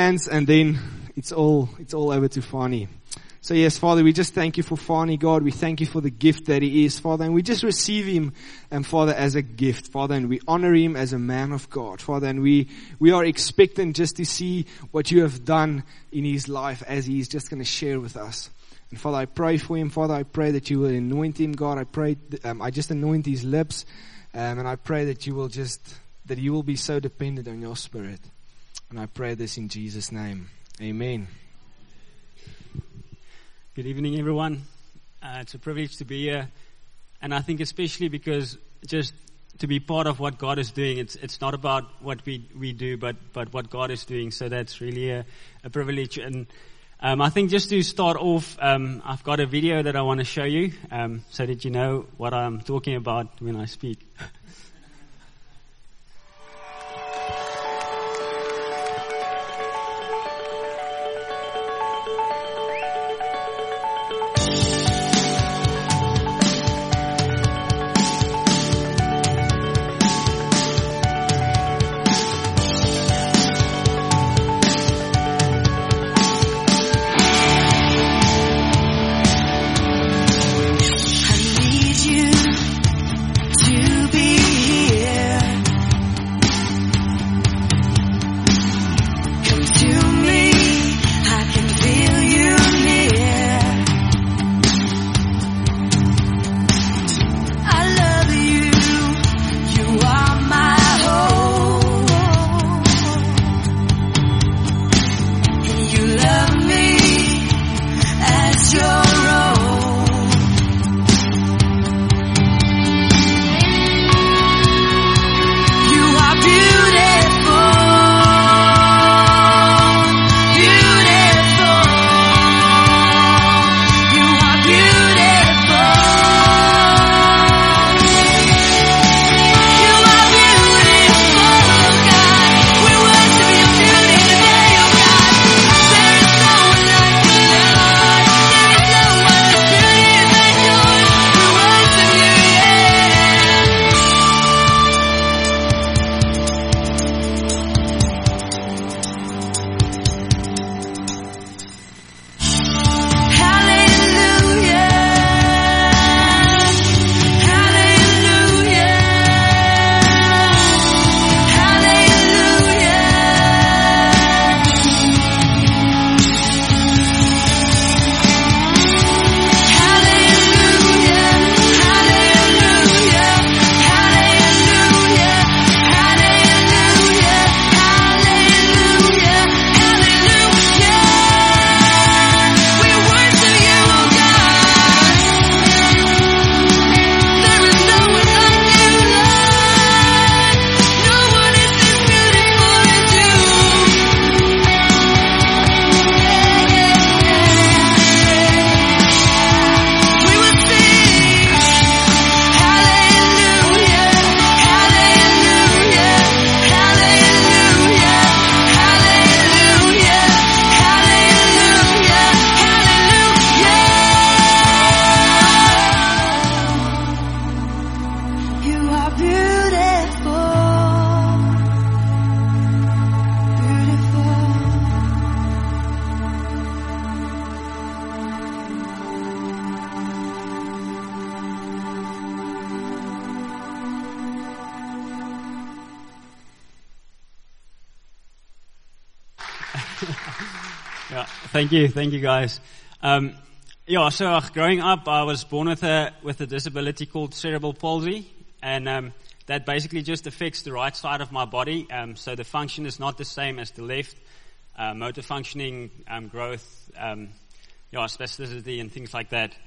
hands, and then it's all over to Fani. So yes, Father, we just thank you for Fani, God. We thank you for the gift that he is, Father, and we just receive him, Father, as a gift, Father, and we honor him as a man of God, Father, and we are expectant just to see what you have done in his life as he is just going to share with us. And Father, I pray for him, Father. I pray that you will anoint him, God. I pray, I just anoint his lips, and I pray that you will be so dependent on your Spirit. And I pray this in Jesus' name. Amen. Good evening, everyone. It's a privilege to be here, and I think especially because just to be part of what God is doing, it's not about what we do, but what God is doing. So that's really a privilege. And I think just to start off, I've got a video that I want to show you, so that you know what I'm talking about when I speak. Yeah, thank you guys. So growing up, I was born with a disability called cerebral palsy, and that basically just affects the right side of my body. So the function is not the same as the left. Motor functioning, growth, spasticity and things like that.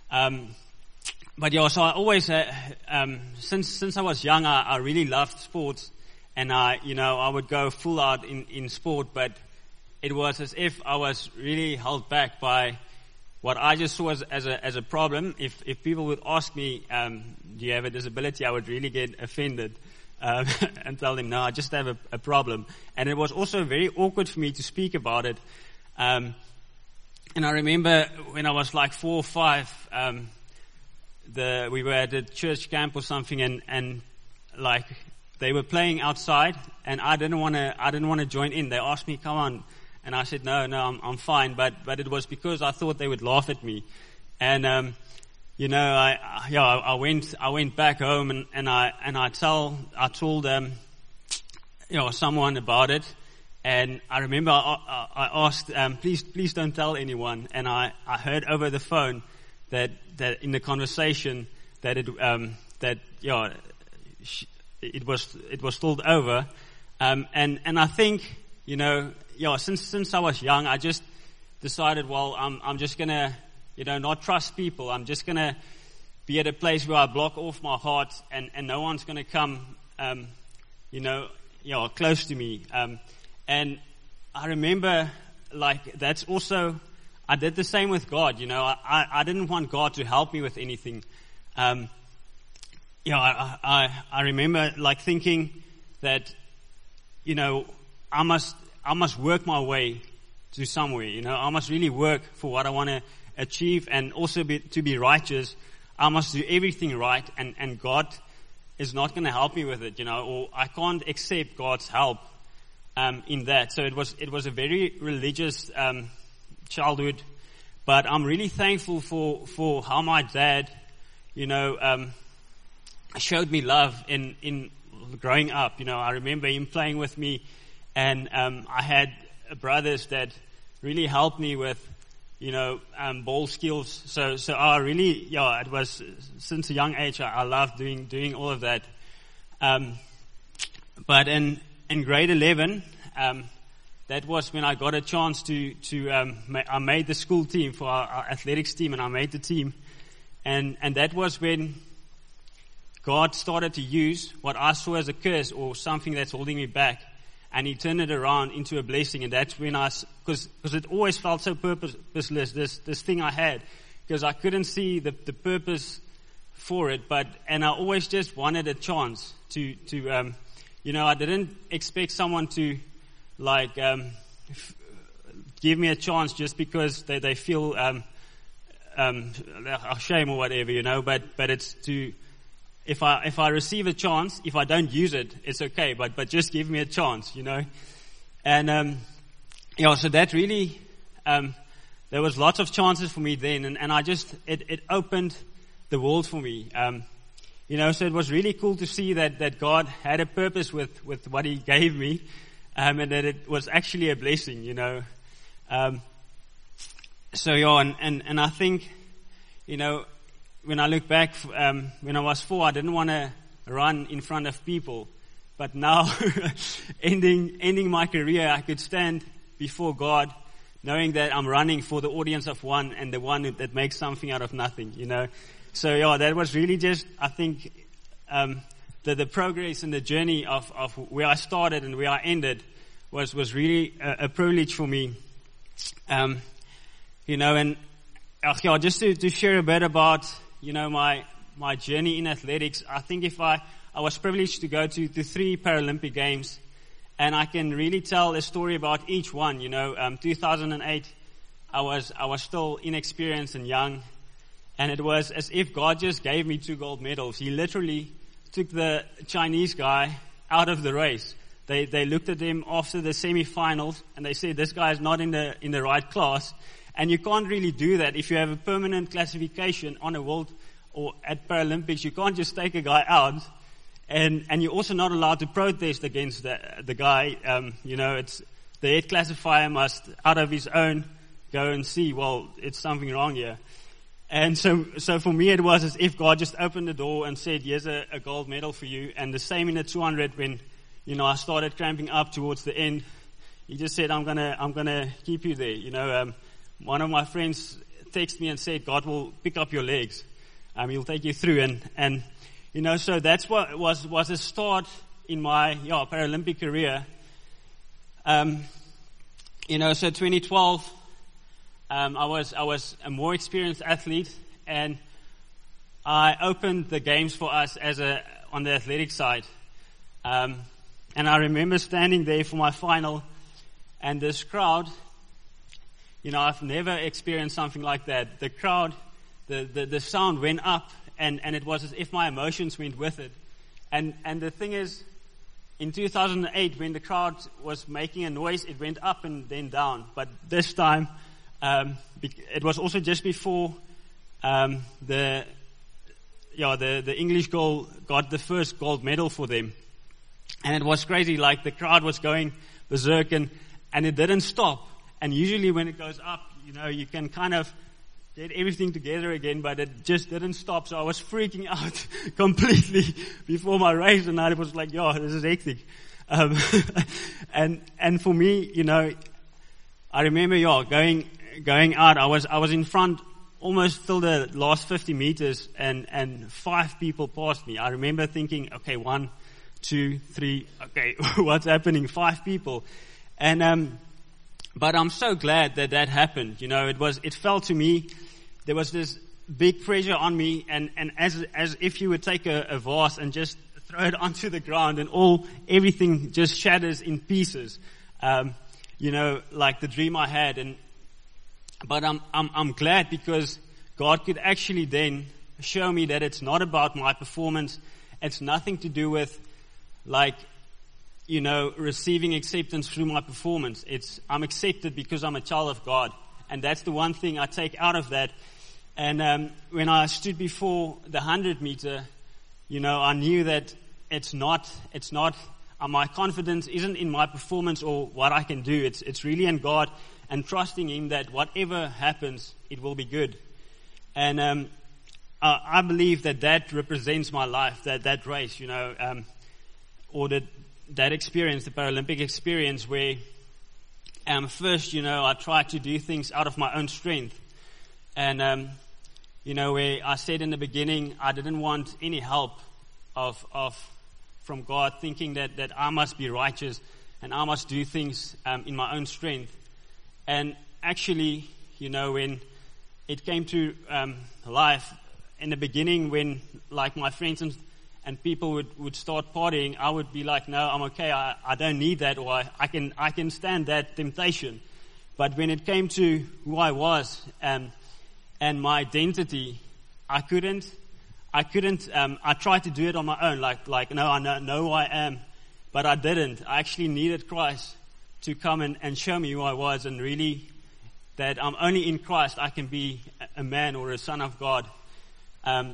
So I always, since I was young, I really loved sports, and I would go full out in sport, but it was as if I was really held back by what I just saw as a problem. If people would ask me, do you have a disability, I would really get offended and tell them, no, I just have a problem. And it was also very awkward for me to speak about it. And I remember when I was like 4 or 5, we were at a church camp or something, and like they were playing outside, and I didn't want to join in. They asked me, come on, And I said, no, I'm fine. But it was because I thought they would laugh at me. And, I went back home and I told someone about it. And I remember I asked, please don't tell anyone. And I heard over the phone that in the conversation that it was told over. And I think, since I was young, I just decided, well, I'm just gonna, not trust people. I'm just gonna be at a place where I block off my heart and no one's gonna come, close to me. And I remember, that's also, I did the same with God. I didn't want God to help me with anything. I remember thinking that, I must work my way to somewhere. I must really work for what I want to achieve, and also to be righteous. I must do everything right, and God is not going to help me with it, or I can't accept God's help in that. So it was a very religious childhood, but I'm really thankful for how my dad, showed me love in growing up. I remember him playing with me, and I had brothers that really helped me with ball skills. So I really, it was since a young age I loved doing all of that. But in grade 11, that was when I got a chance I made the school team for our athletics team, and I made the team. And that was when God started to use what I saw as a curse or something that's holding me back, and He turned it around into a blessing. And that's when because it always felt so purposeless, this thing I had, because I couldn't see the purpose for it. And I always just wanted a chance to I didn't expect someone to give me a chance just because they feel shame or whatever, but it's to, if I receive a chance, if I don't use it, it's okay, but just give me a chance, And, so that really, there was lots of chances for me then, and I just, it opened the world for me. So it was really cool to see that God had a purpose with what He gave me, and that it was actually a blessing, and I think, when I look back, when I was 4, I didn't want to run in front of people. But now, ending my career, I could stand before God, knowing that I'm running for the audience of one, and the one that makes something out of nothing, So that was really just, I think, the progress and the journey of where I started and where I ended was really a privilege for me. And just to share a bit about, my journey in athletics. I think I was privileged to go to 3 Paralympic Games, and I can really tell a story about each one. 2008, I was still inexperienced and young, and it was as if God just gave me 2 gold medals. He literally took the Chinese guy out of the race. They looked at him after the semi-finals, and they said, this guy is not in the right class. And you can't really do that if you have a permanent classification on a world or at Paralympics. You can't just take a guy out, and you're also not allowed to protest against the guy. It's the head classifier must, out of his own, go and see, well, it's something wrong here. And so for me it was as if God just opened the door and said, here's a gold medal for you. And the same in the 200 when, I started cramping up towards the end. He just said, I'm gonna keep you there. One of my friends texted me and said, God will pick up your legs. He'll take you through. And so that's what was a start in my, Paralympic career. So 2012, I was a more experienced athlete, and I opened the games for us on the athletic side. And I remember standing there for my final, and this crowd, I've never experienced something like that. The crowd, the sound went up, and it was as if my emotions went with it. And the thing is, in 2008, when the crowd was making a noise, it went up and then down. But this time, it was also just before the English girl got the first gold medal for them. And it was crazy, like the crowd was going berserk and it didn't stop. And usually when it goes up, you can kind of get everything together again, but it just didn't stop. So I was freaking out completely before my race, and I was like, this is hectic. And for me, I remember, going out, I was in front almost till the last 50 meters, and 5 people passed me. I remember thinking, okay, 1, 2, 3, okay, what's happening? 5 people. And, but I'm so glad that happened. It felt to me, there was this big pressure on me, and as if you would take a vase and just throw it onto the ground, and everything just shatters in pieces. Like the dream I had. But I'm glad, because God could actually then show me that it's not about my performance. It's nothing to do with receiving acceptance through my performance. I'm accepted because I'm a child of God. And that's the one thing I take out of that. And when I stood before the 100 meter, I knew that it's not my confidence isn't in my performance or what I can do. It's really in God, and trusting Him that whatever happens, it will be good. And I believe that represents my life, that race, or that experience, the Paralympic experience, where first, I tried to do things out of my own strength. And, where I said in the beginning, I didn't want any help from God, thinking that I must be righteous and I must do things in my own strength. And actually, when it came to life, in the beginning, when my friends and people would start partying, I would be like, no, I'm okay, I don't need that, or I can stand that temptation. But when it came to who I was and my identity, I couldn't. I tried to do it on my own, no, I know who I am, but I didn't. I actually needed Christ to come and show me who I was, and really that I'm only in Christ I can be a man or a son of God. And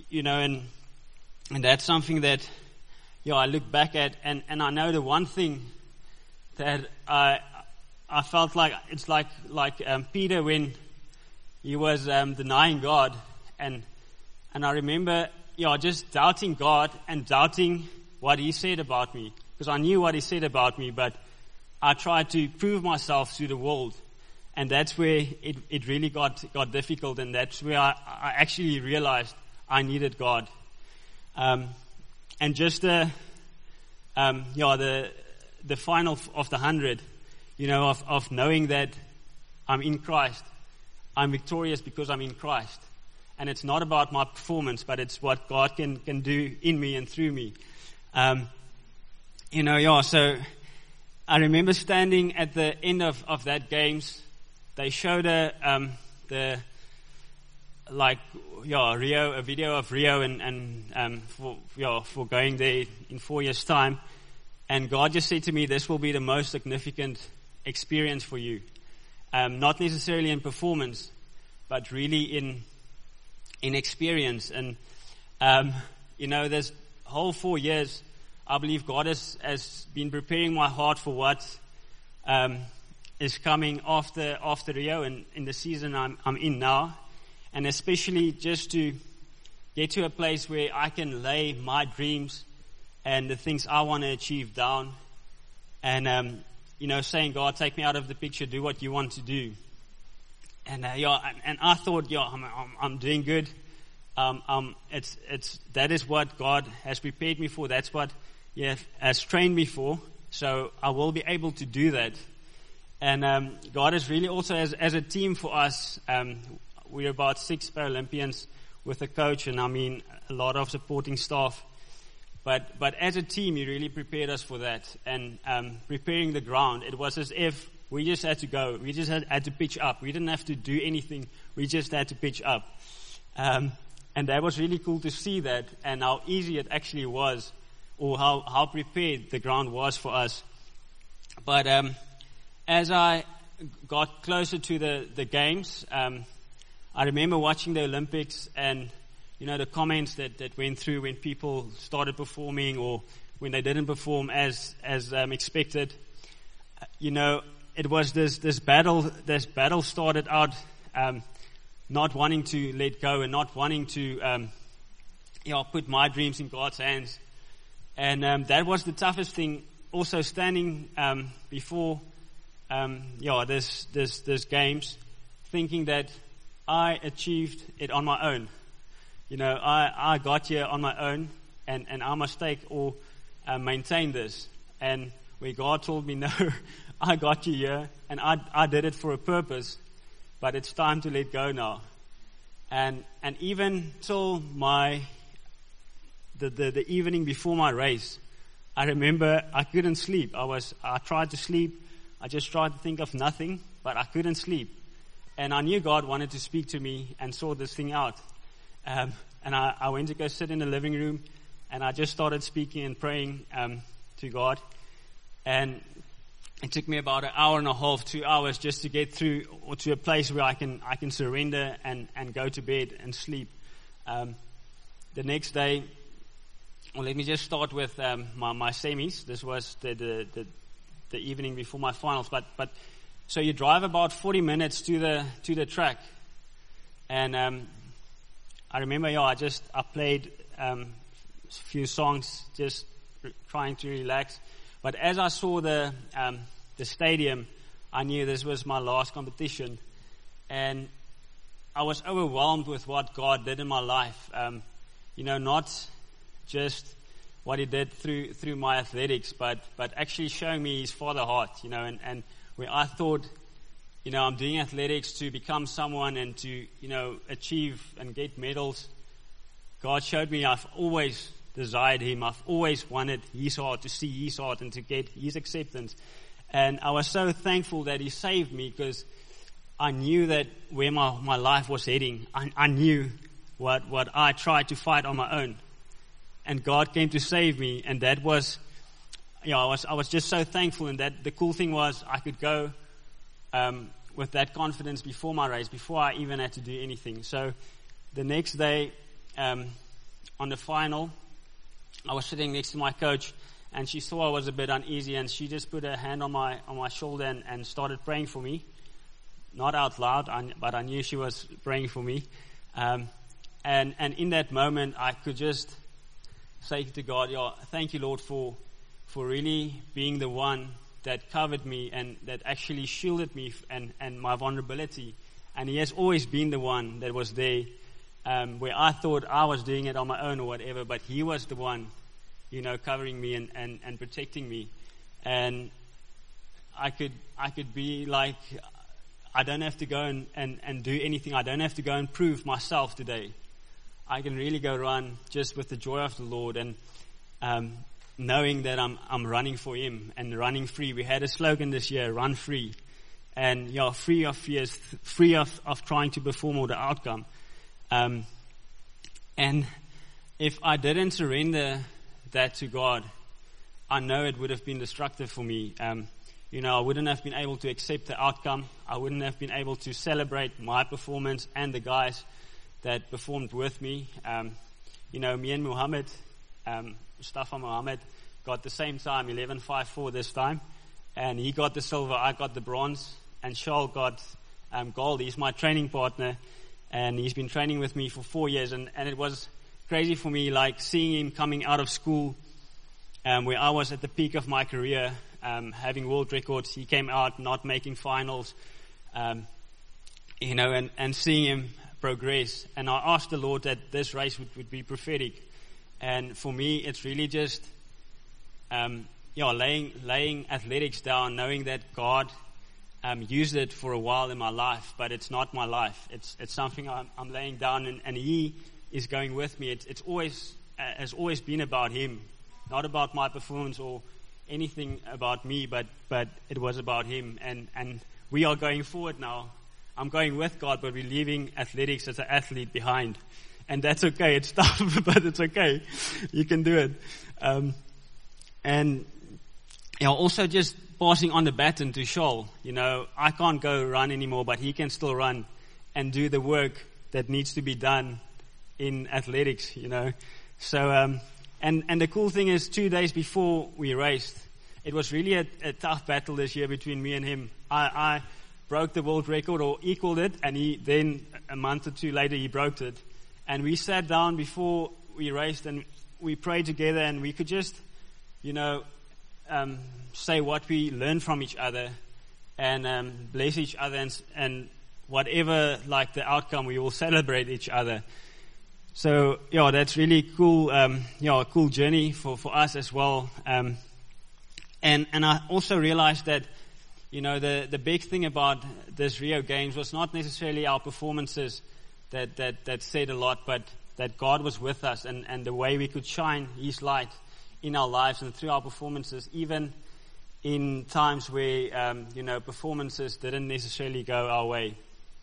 that's something that, I look back at, and I know the one thing that I felt like, it's like Peter when he was denying God, and I remember, just doubting God and doubting what He said about me, because I knew what He said about me, but I tried to prove myself to the world, and that's where it really got difficult, and that's where I actually realized I needed God. And just the final of the 100, of knowing that I'm in Christ. I'm victorious because I'm in Christ. And it's not about my performance, but it's what God can do in me and through me. So I remember standing at the end of that games. They showed a video of Rio and for going there in 4 years' time. And God just said to me, this will be the most significant experience for you. Not necessarily in performance, but really in experience. And, this whole 4 years, I believe God has been preparing my heart for what is coming after Rio and in the season I'm in now. And especially just to get to a place where I can lay my dreams and the things I want to achieve down. And, saying, God, take me out of the picture, do what you want to do. And, and I thought, I'm doing good. That is what God has prepared me for. That's what He has trained me for. So I will be able to do that. And, God is really also as a team for us, we're about 6 Paralympians with a coach, and a lot of supporting staff. But as a team, He really prepared us for that. And preparing the ground, it was as if we just had to go. We just had to pitch up. We didn't have to do anything. We just had to pitch up. And that was really cool to see that, and how easy it actually was or how prepared the ground was for us. But as I got closer to the games, I remember watching the Olympics and, the comments that went through when people started performing or when they didn't perform as expected. It was this battle started out, not wanting to let go and not wanting to, put my dreams in God's hands. And that was the toughest thing. Also standing before this games, thinking that I achieved it on my own. I got here on my own, and I must take or maintain this. And where God told me, no, I got you here, and I did it for a purpose, but it's time to let go now. And even till the evening before my race, I remember I couldn't sleep. I tried to sleep. I just tried to think of nothing, but I couldn't sleep. And I knew God wanted to speak to me and sort this thing out. And I went to go sit in the living room, and I just started speaking and praying to God. And it took me about an hour and a half, 2 hours, just to get through or to a place where I can surrender and go to bed and sleep. The next day, well, let me just start with my semis. This was the evening before my finals. But so you drive about 40 minutes to the track, and I remember, I played a few songs, just trying to relax. But as I saw the stadium, I knew this was my last competition, and I was overwhelmed with what God did in my life. Not just what He did through my athletics, but actually showing me His Father heart. And where I thought, I'm doing athletics to become someone and to achieve and get medals. God showed me I've always desired Him. I've always wanted His heart, to see His heart and to get His acceptance. And I was so thankful that He saved me, because I knew that where my life was heading. I knew what I tried to fight on my own. And God came to save me, and that was, I was just so thankful. And that the cool thing was I could go with that confidence before my race, before I even had to do anything. So the next day, on the final, I was sitting next to my coach, and she saw I was a bit uneasy, and she just put her hand on my shoulder and started praying for me. Not out loud, but I knew she was praying for me. And in that moment, I could just say to God, thank you, Lord, for really being the one that covered me and that actually shielded me and my vulnerability. And He has always been the one that was there, where I thought I was doing it on my own or whatever, but He was the one, covering me and protecting me. And I could be like, I don't have to go and do anything. I don't have to go and prove myself today. I can really go run just with the joy of the Lord and knowing that I'm running for Him and running free. We had a slogan this year, run free. And free of fears, free of trying to perform or the outcome. And if I didn't surrender that to God, I know it would have been destructive for me. I wouldn't have been able to accept the outcome. I wouldn't have been able to celebrate my performance and the guys that performed with me. Me and Muhammad, Mustafa Muhammad, got the same time, 11.54 this time. And he got the silver, I got the bronze. And Charles got gold. He's my training partner. And he's been training with me for 4 years. And it was crazy for me, like seeing him coming out of school, where I was at the peak of my career, having world records. He came out not making finals, and seeing him progress. And I asked the Lord that this race would be prophetic. And for me, it's really just, laying athletics down, knowing that God used it for a while in my life, but it's not my life. It's something I'm laying down, and He is going with me. It's always has always been about Him, not about my performance or anything about me, but it was about Him. And we are going forward now. I'm going with God, but we're leaving athletics as an athlete behind. And that's okay. It's tough, but it's okay. You can do it. And also just passing on the baton to Shoal. I can't go run anymore, but he can still run and do the work that needs to be done in athletics, So, and the cool thing is 2 days before we raced, it was really a tough battle this year between me and him. I broke the world record or equaled it, and then a month or two later he broke it. And we sat down before we raced and we prayed together, and we could just, say what we learned from each other and bless each other, and whatever like the outcome, we will celebrate each other. So that's really cool. A cool journey for us as well. And I also realized that the big thing about this Rio Games was not necessarily our performances that said a lot, but that God was with us and the way we could shine His light in our lives and through our performances, even in times where performances didn't necessarily go our way.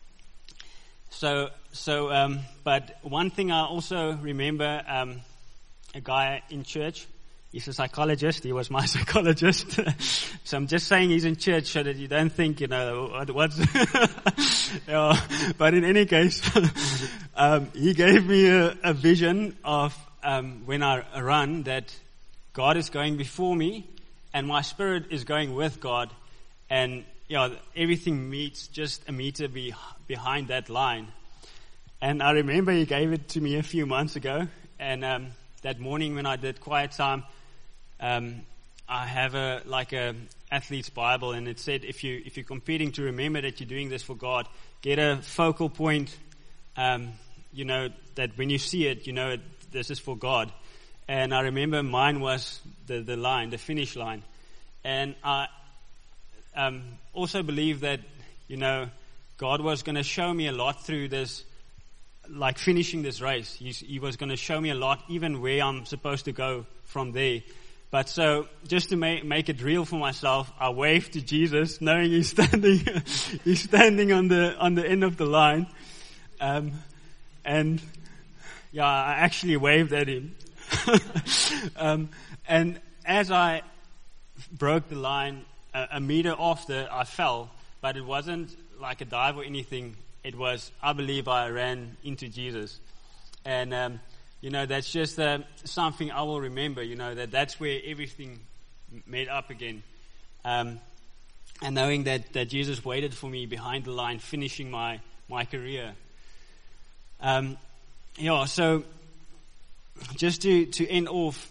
But one thing I also remember, a guy in church, he's a psychologist, he was my psychologist. So I'm just saying he's in church so that you don't think, what's, but in any case, he gave me a vision of, when I run, that God is going before me and my spirit is going with God, and everything meets just a meter behind that line. And I remember he gave it to me a few months ago, and that morning when I did quiet time, I have a athlete's Bible, and it said if you're competing, to remember that you're doing this for God, get a focal point, that when you see it, this is for God. And I remember mine was the line, the finish line. And I also believe that, God was going to show me a lot through this, like finishing this race. He was going to show me a lot, even where I'm supposed to go from there. But so, just to make it real for myself, I waved to Jesus, knowing He's standing on the end of the line. And I actually waved at Him. And as I broke the line, a meter after, I fell, but it wasn't like a dive or anything. It was, I believe I ran into Jesus. And, that's just something I will remember, that's where everything made up again. And knowing that Jesus waited for me behind the line, finishing my career. So just to end off,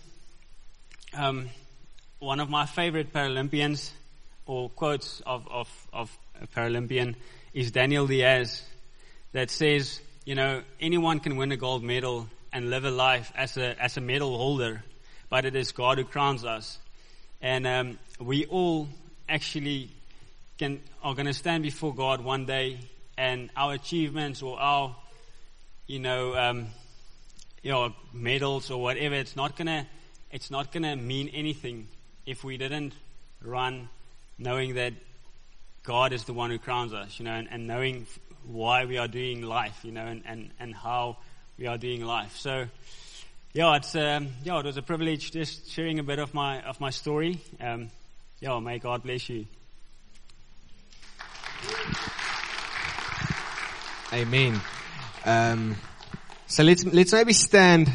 one of my favorite Paralympians, or quotes of a Paralympian, is Daniel Diaz, that says, anyone can win a gold medal and live a life as a medal holder, but it is God who crowns us. And we all actually are going to stand before God one day, and our achievements or our medals or whatever, it's not gonna mean anything if we didn't run knowing that God is the one who crowns us, and knowing why we are doing life, and how we are doing life. So, it was a privilege just sharing a bit of my story. May God bless you. Amen. So let's maybe stand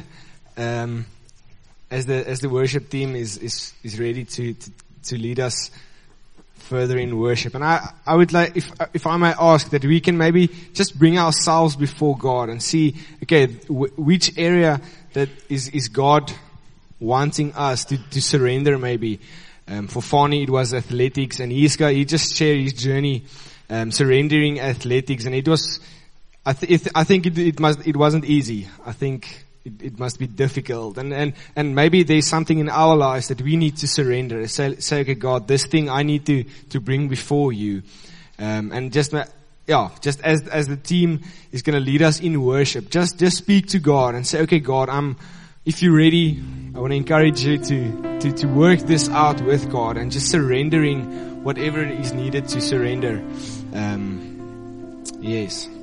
as the worship team is ready to lead us further in worship. And I would like, if I may ask, that we can maybe just bring ourselves before God and see, okay, which area that is God wanting us to surrender maybe. For Fani, it was athletics, and he just shared his journey surrendering athletics, and it was. I think it wasn't easy. I think it must be difficult, and maybe there's something in our lives that we need to surrender. Say, okay, God, this thing I need to bring before you, and just as the team is going to lead us in worship, just speak to God and say, okay, God, if you're ready, I want to encourage you to work this out with God and just surrendering whatever is needed to surrender. Yes.